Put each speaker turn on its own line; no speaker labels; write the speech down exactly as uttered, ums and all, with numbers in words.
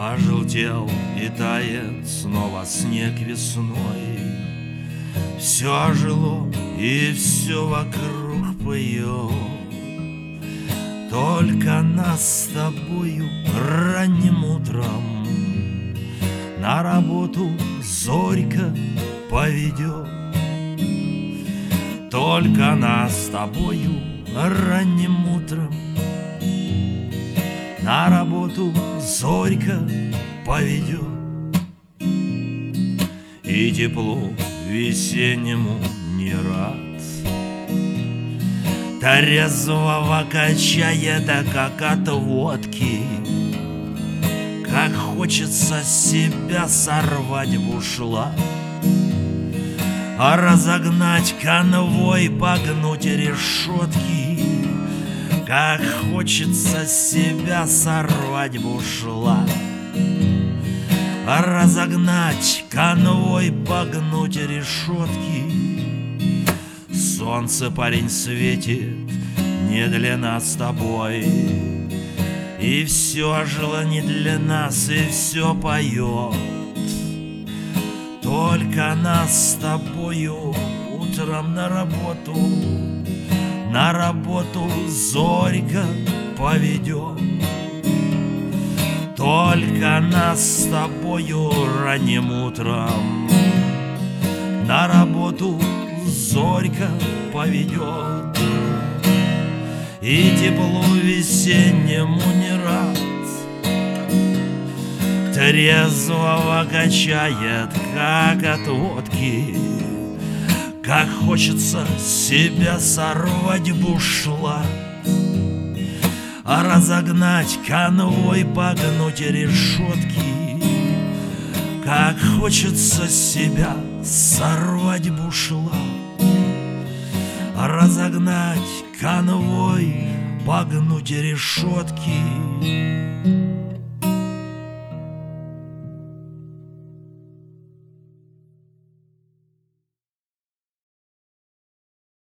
Пожелтел и тает снова снег весной. Все ожило и все вокруг поет. Только нас с тобою ранним утром на работу зорька поведет. Только нас с тобою ранним утром на работу зорька поведет. И теплу весеннему не рад, трезвого качает, да как от водки. Как хочется себя сорвать в ушлат, а разогнать конвой, погнуть решетки. Как хочется себя сорвать в ушлат, а разогнать конвой, погнуть решетки. Солнце, парень, светит не для нас с тобой, и все ожило не для нас, и все поет. Только нас с тобою утром на работу, на работу зорька поведет. Только нас с тобою ранним утром на работу зорька поведет. И теплу весеннему не рад, трезвого качает, как от водки. Как хочется себя сорвать в бушлат, а разогнать конвой, погнуть решетки. Как хочется себя сорвать в бушлат, а разогнать конвой, погнуть решетки.